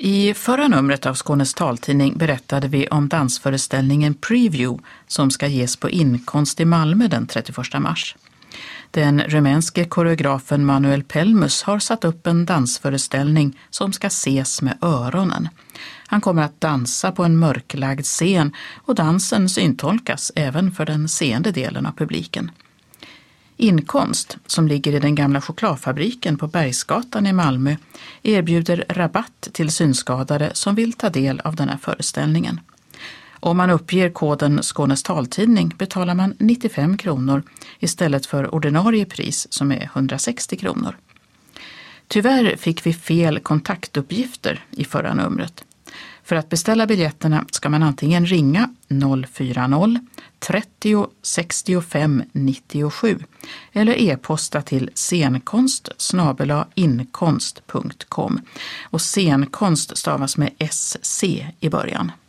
I förra numret av Skånes taltidning berättade vi om dansföreställningen Preview som ska ges på Inkonst i Malmö den 31 mars. Den rumänske koreografen Manuel Pelmus har satt upp en dansföreställning som ska ses med öronen. Han kommer att dansa på en mörklagd scen och dansen syntolkas även för den seende delen av publiken. Inkonst, som ligger i den gamla chokladfabriken på Bergsgatan i Malmö, erbjuder rabatt till synskadade som vill ta del av den här föreställningen. Om man uppger koden Skånes taltidning betalar man 95 kronor istället för ordinarie pris som är 160 kronor. Tyvärr fick vi fel kontaktuppgifter i förra numret. För att beställa biljetterna ska man antingen ringa 040 30 65 97 eller e-posta till scenkonst@inkonst.com och scenkonst stavas med SC i början.